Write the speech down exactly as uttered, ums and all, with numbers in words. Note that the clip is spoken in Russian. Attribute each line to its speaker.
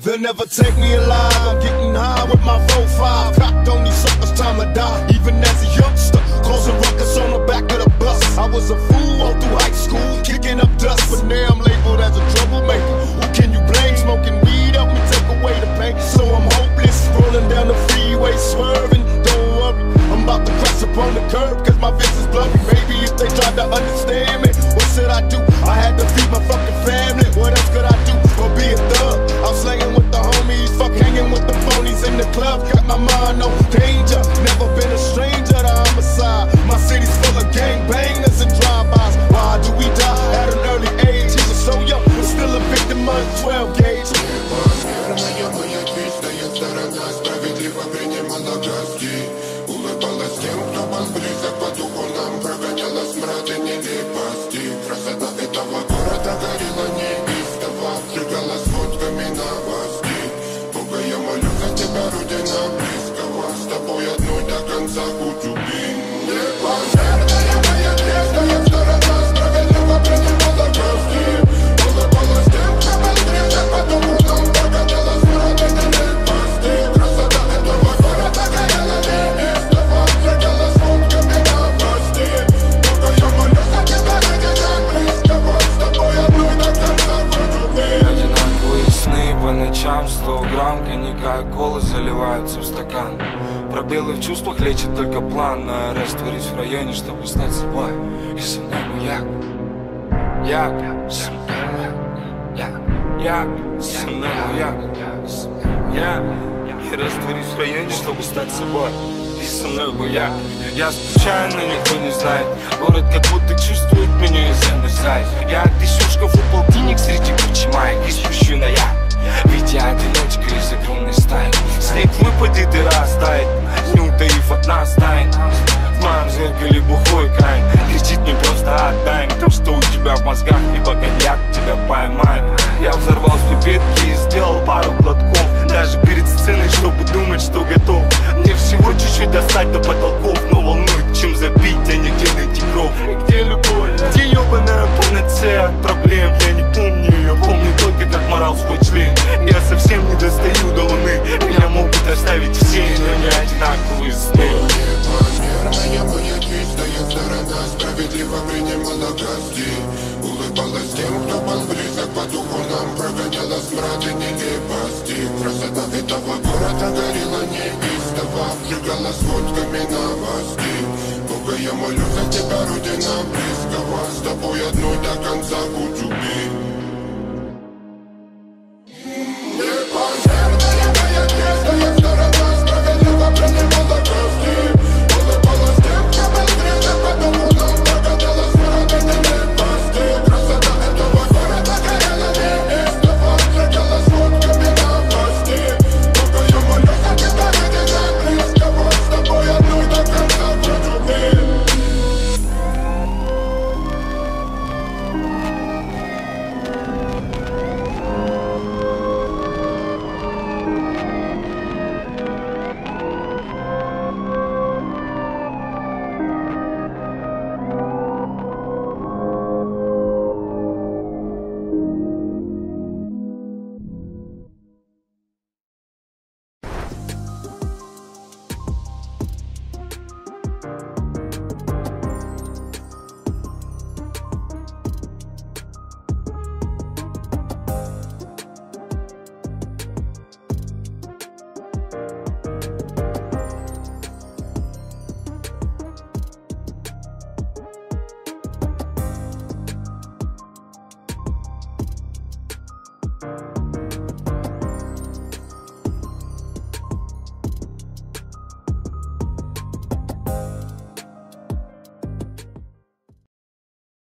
Speaker 1: They'll never take me alive. I'm getting high with my four five. Cocked on these suckers, time to die. Even as a youngster, causing ruckus on the back of the bus. I was a fool all through high school, kicking up dust. But now I'm labeled as a troublemaker. Who can you blame? Smoking weed help me take away the pain. So I'm hopeless, rolling down the freeway, swerving. Don't worry, I'm about to crash upon the curb, cause my vision's blurry. Maybe if they tried to understand me, what should I do? I had to feed my fucking family. What else could I do? Or be a thug? I'm slanging with the homies, fuck hanging with the phonies in the club. Got my mind on danger, never been a stranger to homicide. My city's full of gangbangers and drive-bys. Why do we die at an early age? He's so young, but still a victim of twelve gauge.
Speaker 2: Справедливо принимала гостей, улыбалась тем, кто был близок по духу нам, прогоняла смрад и нелепости. Красота этого города горела неистово, сжигала сводками новостей. Бога, я молю за тебя, родина близкого, с тобой одной до конца будь убит. Непланерная моя грешная сторона, справедливо принимала гостей, улыбалась тем, кто был близок по духу нам, прогоняла смрад и нелепости.
Speaker 3: По ночам сто грамм коньяка, колы заливаются в стакан. Пробелы в чувствах лечит только план. Растворись в районе, чтобы стать собой. И со мной маяк. Я, со мной маяк. Я, со мной маяк. Я, и растворись в районе, чтобы стать собой. И со мной маяк. Я скучаю, но никто не знает. Город как будто чувствует меня и замерзает. Я тысячу в шкафу полтинник среди кучи маек. И спущу на я. Ведь я одиночка из огромной стаи. Снег выпадет и растает, не утаив от нас тайн. В моем зеркале бухой край кричит мне просто отдай то, что у тебя в мозгах, либо коньяк тебя поймает. Я взорвал в пипетки и сделал пару глотков, даже перед сценой, чтобы думать, что готов. Мне всего чуть-чуть достать до потолков, но волнует, чем забить, а не где найти кровь. Где любовь? Где ебаная панацея от проблем? Я не помню ее, помню только как морал свой член. Я совсем не достаю до луны, меня могут оставить все, но не одинаковые сны.
Speaker 2: Непланерная моя чистая сторона, справедливо принимала гостей, улыбалась тем, кто был близок по духу нам, прогоняла смрад и нелепости. Красота этого города горела неистово, сжигала сводками новостей. Бога, я молю за тебя, родина близкого, с тобой одной до конца буду.